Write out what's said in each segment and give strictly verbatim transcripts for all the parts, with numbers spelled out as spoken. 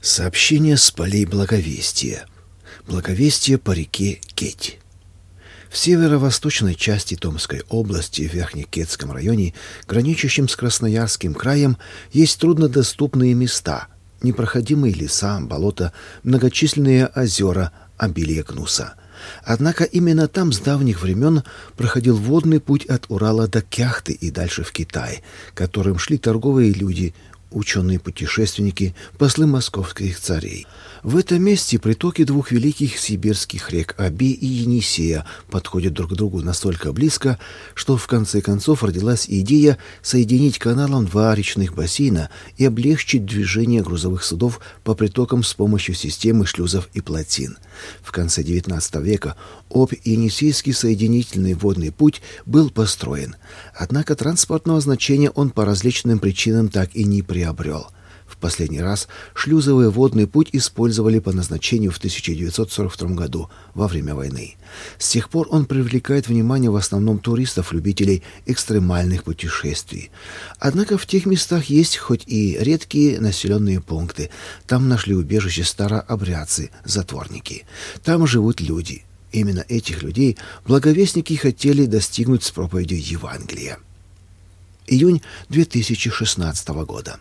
Сообщение с полей Благовестия. Благовестие по реке Кеть. В северо-восточной части Томской области, в Верхнекетском районе, граничащем с Красноярским краем, есть труднодоступные места, непроходимые леса, болота, многочисленные озера, обилие гнуса. Однако именно там с давних времен проходил водный путь от Урала до Кяхты и дальше в Китай, которым шли торговые люди, ученые-путешественники, послы московских царей. В этом месте притоки двух великих сибирских рек Оби и Енисея подходят друг к другу настолько близко, что в конце концов родилась идея соединить каналом два речных бассейна и облегчить движение грузовых судов по притокам с помощью системы шлюзов и плотин. В конце девятнадцатого века Обь-Енисейский соединительный водный путь был построен, однако транспортного значения он по различным причинам так и не приобрел. В последний раз шлюзовый водный путь использовали по назначению в тысяча девятьсот сорок втором году, во время войны. С тех пор он привлекает внимание в основном туристов-любителей экстремальных путешествий. Однако в тех местах есть хоть и редкие населенные пункты. Там нашли убежище старообрядцы, затворники. Там живут люди. Именно этих людей благовестники хотели достигнуть с проповедью Евангелия. Июнь две тысячи шестнадцатого года.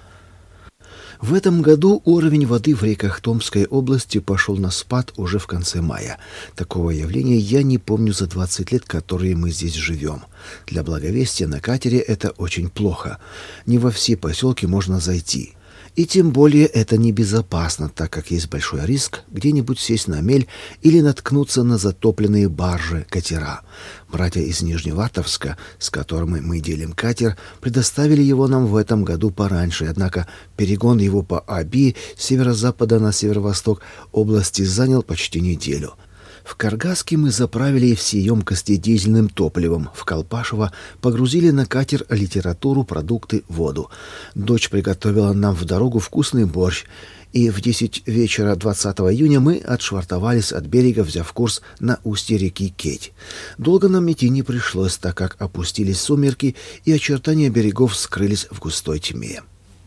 В этом году уровень воды в реках Томской области пошел на спад уже в конце мая. Такого явления я не помню за двадцать лет, которые мы здесь живем. Для Благовестия на катере это очень плохо. Не во все поселки можно зайти. И тем более это небезопасно, так как есть большой риск где-нибудь сесть на мель или наткнуться на затопленные баржи, катера. Братья из Нижневартовска, с которыми мы делим катер, предоставили его нам в этом году пораньше, однако перегон его по Оби с северо-запада на северо-восток области занял почти неделю. В Каргаске мы заправили все емкости дизельным топливом, в Колпашево погрузили на катер литературу, продукты, воду. Дочь приготовила нам в дорогу вкусный борщ, и в десять вечера двадцатого июня мы отшвартовались от берега, взяв курс на устье реки Кеть. Долго нам идти не пришлось, так как опустились сумерки, и очертания берегов скрылись в густой тьме.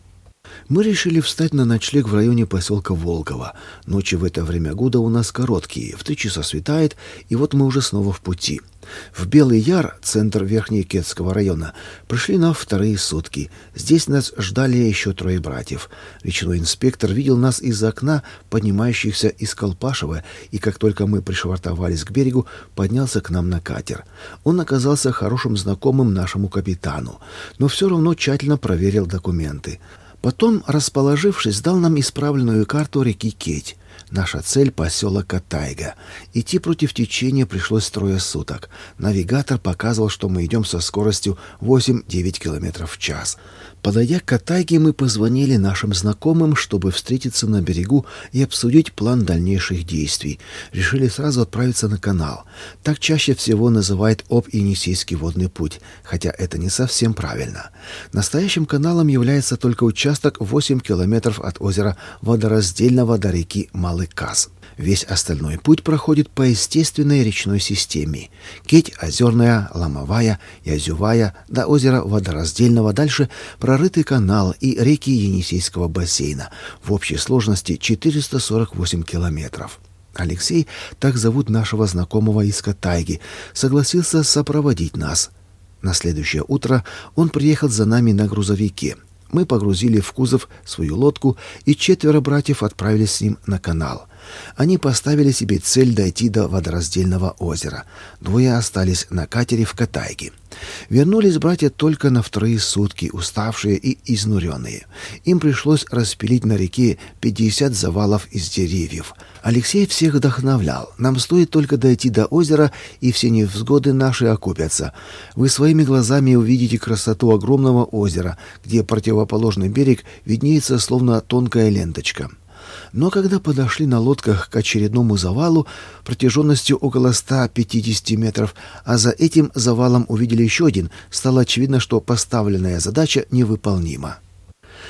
Мы решили встать на ночлег в районе поселка Волково. Ночи в это время года у нас короткие, в три часа светает, и вот мы уже снова в пути. В Белый Яр, центр Верхнекетского района, пришли на вторые сутки. Здесь нас ждали еще трое братьев. Речной инспектор видел нас из окна, поднимающихся из Колпашева, и как только мы пришвартовались к берегу, поднялся к нам на катер. Он оказался хорошим знакомым нашему капитану, но все равно тщательно проверил документы. Потом, расположившись, дал нам исправленную карту реки Кеть. Наша цель — поселок Катайга. Идти против течения пришлось трое суток. Навигатор показывал, что мы идем со скоростью восемь-девять километров в час. Подойдя к Катайге, мы позвонили нашим знакомым, чтобы встретиться на берегу и обсудить план дальнейших действий. Решили сразу отправиться на канал. Так чаще всего называют Обь-Енисейский водный путь, хотя это не совсем правильно. Настоящим каналом является только участок восемь километров от озера Водораздельного до реки Малый Каз. Весь остальной путь проходит по естественной речной системе. Кеть озерная, ломовая, язювая, до озера Водораздельного, дальше прорытый канал и реки Енисейского бассейна. В общей сложности четыреста сорок восемь километров. Алексей, так зовут нашего знакомого из Катайги, согласился сопроводить нас. На следующее утро он приехал за нами на грузовике. Мы погрузили в кузов свою лодку, и четверо братьев отправились с ним на канал. Они поставили себе цель дойти до Водораздельного озера. Двое остались на катере в Катайге. Вернулись братья только на вторые сутки, уставшие и изнуренные. Им пришлось распилить на реке пятьдесят завалов из деревьев. Алексей всех вдохновлял. Нам стоит только дойти до озера, и все невзгоды наши окупятся. Вы своими глазами увидите красоту огромного озера, где противоположный берег виднеется словно тонкая ленточка. Но когда подошли на лодках к очередному завалу протяженностью около ста пятидесяти метров, а за этим завалом увидели еще один, стало очевидно, что поставленная задача невыполнима.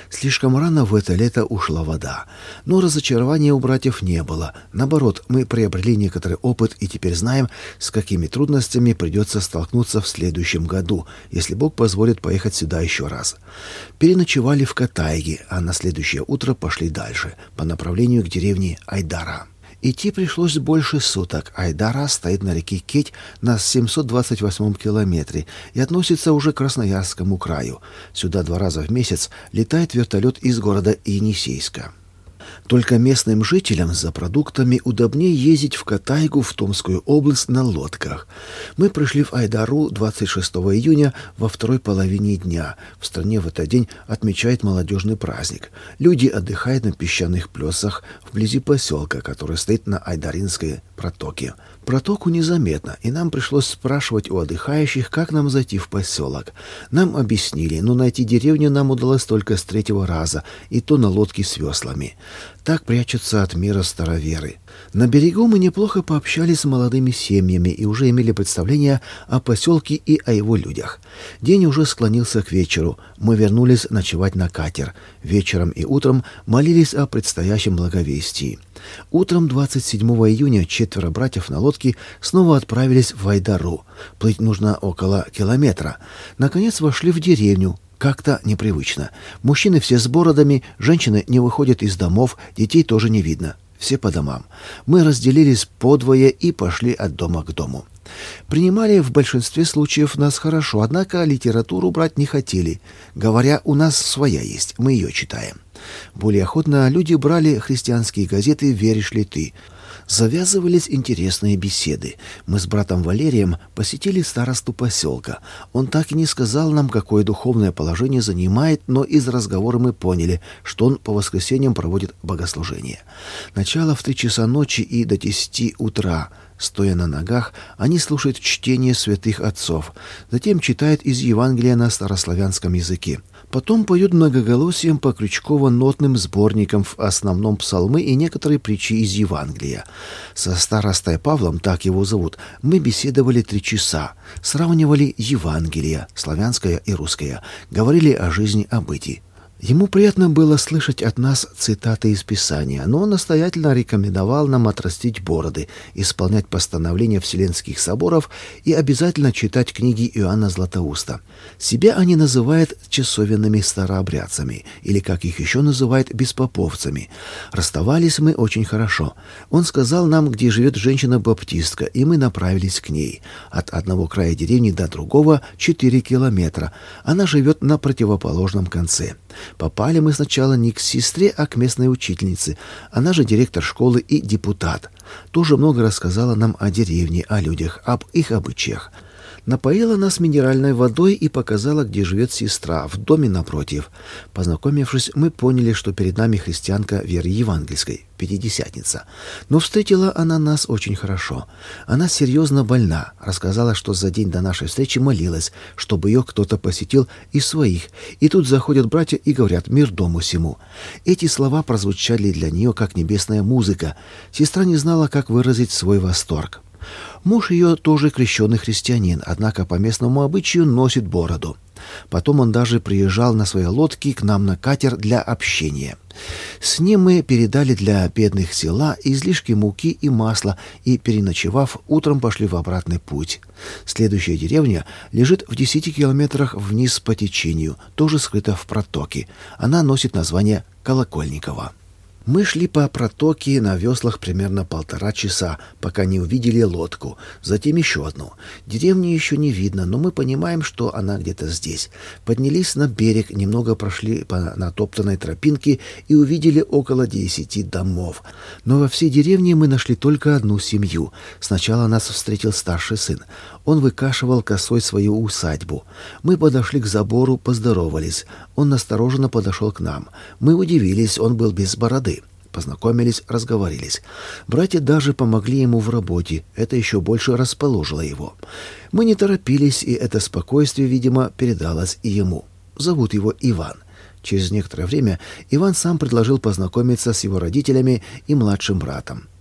Слишком рано в это лето ушла вода. Но разочарования у братьев не было. Наоборот, мы приобрели некоторый опыт и теперь знаем, с какими трудностями придется столкнуться в следующем году, если Бог позволит поехать сюда еще раз. Переночевали в Катайге, а на следующее утро пошли дальше, по направлению к деревне Айдара. Идти пришлось больше суток. Айдара стоит на реке Кеть на семьсот двадцать восьмом километре и относится уже к Красноярскому краю. Сюда два раза в месяц летает вертолет из города Енисейска. Только местным жителям за продуктами удобнее ездить в Катайгу, в Томскую область, на лодках. Мы пришли в Айдару двадцать шестого июня во второй половине дня. В стране в этот день отмечают молодежный праздник. Люди отдыхают на песчаных плесах вблизи поселка, который стоит на Айдаринской протоке. Протоку незаметно, и нам пришлось спрашивать у отдыхающих, как нам зайти в поселок. Нам объяснили, но найти деревню нам удалось только с третьего раза, и то на лодке с веслами. Так прячутся от мира староверы. На берегу мы неплохо пообщались с молодыми семьями и уже имели представление о поселке и о его людях. День уже склонился к вечеру. Мы вернулись ночевать на катер. Вечером и утром молились о предстоящем благовестии. Утром двадцать седьмого июня четверо братьев на лодке снова отправились в Айдару. Плыть нужно около километра. Наконец вошли в деревню. Как-то непривычно. Мужчины все с бородами, женщины не выходят из домов, детей тоже не видно. Все по домам. Мы разделились подвое и пошли от дома к дому. Принимали в большинстве случаев нас хорошо, однако литературу брать не хотели. Говоря, у нас своя есть, мы ее читаем. Более охотно люди брали христианские газеты «Веришь ли ты?». Завязывались интересные беседы. Мы с братом Валерием посетили старосту поселка. Он так и не сказал нам, какое духовное положение занимает, но из разговора мы поняли, что он по воскресеньям проводит богослужение. Начало в три часа ночи и до десяти утра. Стоя на ногах, они слушают чтение святых отцов. Затем читают из Евангелия на старославянском языке. Потом поют многоголосием по крючково-нотным сборникам, в основном псалмы и некоторые притчи из Евангелия. Со старостой Павлом, так его зовут, мы беседовали три часа. Сравнивали Евангелие, славянское и русское. Говорили о жизни, о бытии. Ему приятно было слышать от нас цитаты из Писания, но он настоятельно рекомендовал нам отрастить бороды, исполнять постановления Вселенских соборов и обязательно читать книги Иоанна Златоуста. Себя они называют часовенными старообрядцами, или, как их еще называют, беспоповцами. Расставались мы очень хорошо. Он сказал нам, где живет женщина-баптистка, и мы направились к ней. От одного края деревни до другого четыре километра. Она живет на противоположном конце. Попали мы сначала не к сестре, а к местной учительнице. Она же директор школы и депутат. Тоже много рассказала нам о деревне, о людях, об их обычаях. Напоила нас минеральной водой и показала, где живет сестра, в доме напротив. Познакомившись, мы поняли, что перед нами христианка веры евангельской, пятидесятница. Но встретила она нас очень хорошо. Она серьезно больна, рассказала, что за день до нашей встречи молилась, чтобы ее кто-то посетил из своих. И тут заходят братья и говорят: «Мир дому сему». Эти слова прозвучали для нее как небесная музыка. Сестра не знала, как выразить свой восторг. Муж ее тоже крещеный христианин, однако по местному обычаю носит бороду. Потом он даже приезжал на своей лодке к нам на катер для общения. С ним мы передали для бедных села излишки муки и масла и, переночевав, утром пошли в обратный путь. Следующая деревня лежит в десяти километрах вниз по течению, тоже скрыта в протоке. Она носит название Колокольниково. Мы шли по протоке на веслах примерно полтора часа, пока не увидели лодку, затем еще одну. Деревни еще не видно, но мы понимаем, что она где-то здесь. Поднялись на берег, немного прошли по натоптанной тропинке и увидели около десяти домов. Но во всей деревне мы нашли только одну семью. Сначала нас встретил старший сын. Он выкашивал косой свою усадьбу. Мы подошли к забору, поздоровались. Он настороженно подошел к нам. Мы удивились, он был без бороды. Познакомились, разговорились. Братья даже помогли ему в работе. Это еще больше расположило его. Мы не торопились, и это спокойствие, видимо, передалось и ему. Зовут его Иван. Через некоторое время Иван сам предложил познакомиться с его родителями и младшим братом.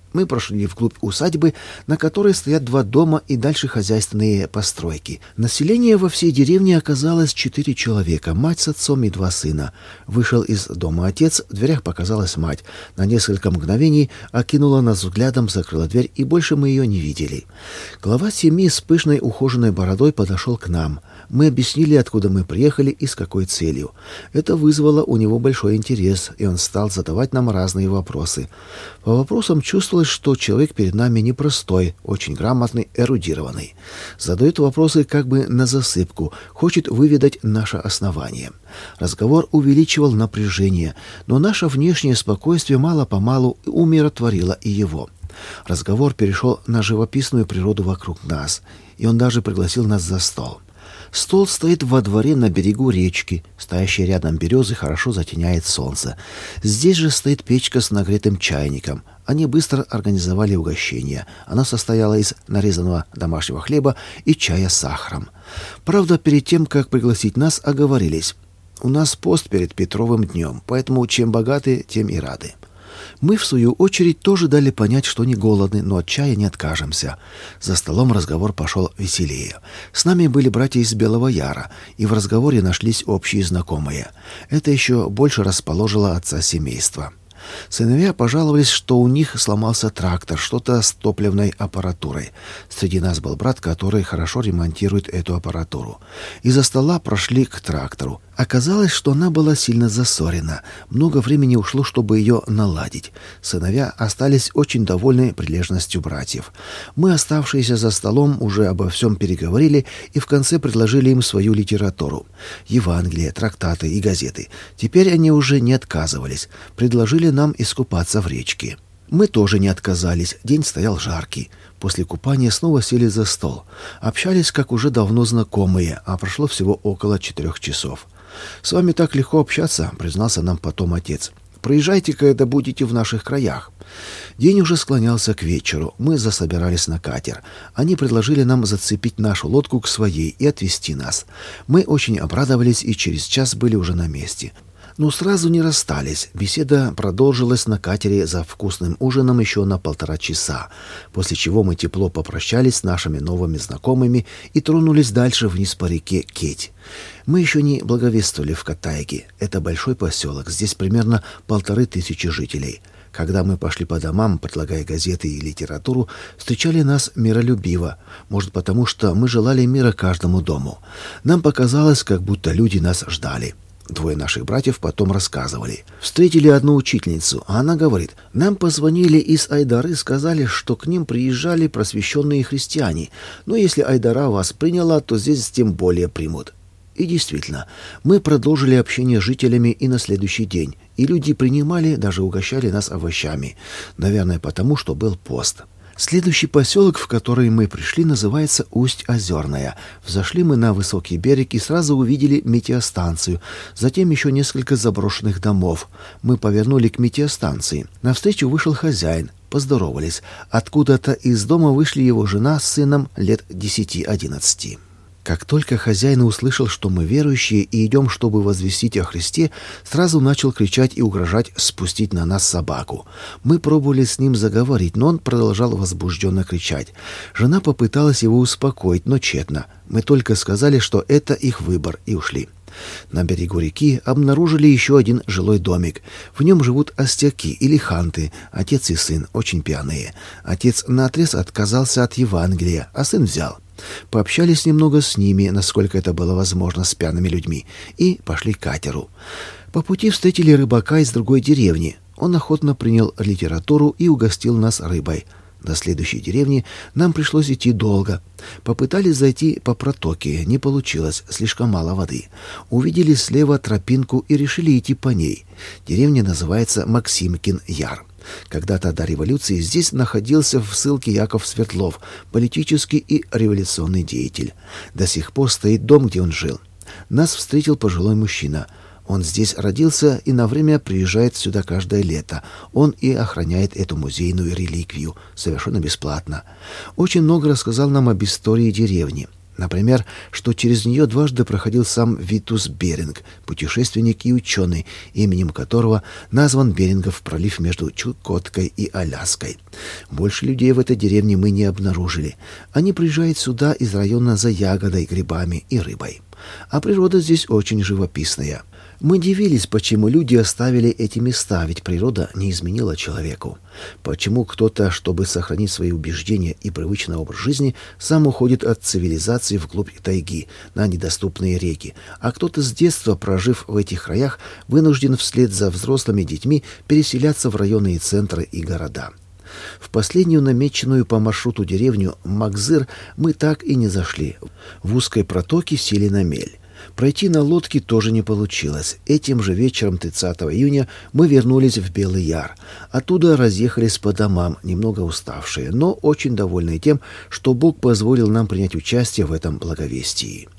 Мы прошли вглубь усадьбы, на которой стоят два дома и дальше хозяйственные постройки. Население во всей деревне оказалось четыре человека, мать с отцом и два сына. Вышел из дома отец, в дверях показалась мать. На несколько мгновений окинула нас взглядом, закрыла дверь, и больше мы ее не видели. Глава семьи с пышной ухоженной бородой подошел к нам. Мы объяснили, откуда мы приехали и с какой целью. Это вызвало у него большой интерес, и он стал задавать нам разные вопросы. По вопросам чувствовалось, что человек перед нами непростой, очень грамотный, эрудированный. Задает вопросы как бы на засыпку, хочет выведать наше основание. Разговор увеличивал напряжение, но наше внешнее спокойствие мало-помалу умиротворило и его. Разговор перешел на живописную природу вокруг нас, и он даже пригласил нас за стол. Стол стоит во дворе на берегу речки. Стоящие рядом березы хорошо затеняет солнце. Здесь же стоит печка с нагретым чайником. Они быстро организовали угощение. Оно состояло из нарезанного домашнего хлеба и чая с сахаром. Правда, перед тем, как пригласить нас, оговорились. У нас пост перед Петровым днем, поэтому чем богаты, тем и рады. Мы, в свою очередь, тоже дали понять, что не голодны, но от чая не откажемся. За столом разговор пошел веселее. С нами были братья из Белого Яра, и в разговоре нашлись общие знакомые. Это еще больше расположило отца семейства. Сыновья пожаловались, что у них сломался трактор, что-то с топливной аппаратурой. Среди нас был брат, который хорошо ремонтирует эту аппаратуру. Из-за стола прошли к трактору. Оказалось, что она была сильно засорена. Много времени ушло, чтобы ее наладить. Сыновья остались очень довольны прилежностью братьев. Мы, оставшиеся за столом, уже обо всем переговорили и в конце предложили им свою литературу. Евангелие, трактаты и газеты. Теперь они уже не отказывались. Предложили нам искупаться в речке. Мы тоже не отказались. День стоял жаркий. После купания снова сели за стол. Общались, как уже давно знакомые, а прошло всего около четырех часов. «С вами так легко общаться», — признался нам потом отец. «Проезжайте, когда будете в наших краях». День уже склонялся к вечеру. Мы засобирались на катер. Они предложили нам зацепить нашу лодку к своей и отвезти нас. Мы очень обрадовались и через час были уже на месте. Но сразу не расстались. Беседа продолжилась на катере за вкусным ужином еще на полтора часа, после чего мы тепло попрощались с нашими новыми знакомыми и тронулись дальше вниз по реке Кеть. Мы еще не благовествовали в Катайге. Это большой поселок, здесь примерно полторы тысячи жителей. Когда мы пошли по домам, предлагая газеты и литературу, встречали нас миролюбиво. Может, потому что мы желали мира каждому дому. Нам показалось, как будто люди нас ждали. Двое наших братьев потом рассказывали. Встретили одну учительницу, а она говорит: «Нам позвонили из Айдары, сказали, что к ним приезжали просвещенные христиане. Но если Айдара вас приняла, то здесь тем более примут». И действительно, мы продолжили общение с жителями и на следующий день. И люди принимали, даже угощали нас овощами. Наверное, потому что был пост. Следующий поселок, в который мы пришли, называется Усть-Озерная. Взошли мы на высокий берег и сразу увидели метеостанцию, затем еще несколько заброшенных домов. Мы повернули к метеостанции. Навстречу вышел хозяин. Поздоровались. Откуда-то из дома вышли его жена с сыном лет десяти-одиннадцати. Как только хозяин услышал, что мы верующие и идем, чтобы возвестить о Христе, сразу начал кричать и угрожать спустить на нас собаку. Мы пробовали с ним заговорить, но он продолжал возбужденно кричать. Жена попыталась его успокоить, но тщетно. Мы только сказали, что это их выбор, и ушли. На берегу реки обнаружили еще один жилой домик. В нем живут астяки или ханты, отец и сын, очень пьяные. Отец наотрез отказался от Евангелия, а сын взял. Пообщались немного с ними, насколько это было возможно с пьяными людьми, и пошли к катеру. По пути встретили рыбака из другой деревни. Он охотно принял литературу и угостил нас рыбой. До следующей деревни нам пришлось идти долго. Попытались зайти по протоке, не получилось, слишком мало воды. Увидели слева тропинку и решили идти по ней. Деревня называется Максимкин Яр. Когда-то до революции здесь находился в ссылке Яков Свердлов, политический и революционный деятель. До сих пор стоит дом, где он жил. Нас встретил пожилой мужчина. Он здесь родился и на время приезжает сюда каждое лето. Он и охраняет эту музейную реликвию, совершенно бесплатно. Очень много рассказал нам об истории деревни. Например, что через нее дважды проходил сам Витус Беринг, путешественник и ученый, именем которого назван Берингов пролив между Чукоткой и Аляской. Больше людей в этой деревне мы не обнаружили. Они приезжают сюда из района за ягодой, грибами и рыбой. А природа здесь очень живописная. Мы дивились, почему люди оставили эти места, ведь природа не изменила человеку. Почему кто-то, чтобы сохранить свои убеждения и привычный образ жизни, сам уходит от цивилизации вглубь тайги, на недоступные реки, а кто-то с детства, прожив в этих краях, вынужден вслед за взрослыми детьми переселяться в районные центры и города. В последнюю намеченную по маршруту деревню Макзыр мы так и не зашли. В узкой протоке сели на мель. Пройти на лодке тоже не получилось. Этим же вечером тридцатого июня мы вернулись в Белый Яр. Оттуда разъехались по домам, немного уставшие, но очень довольные тем, что Бог позволил нам принять участие в этом благовестии.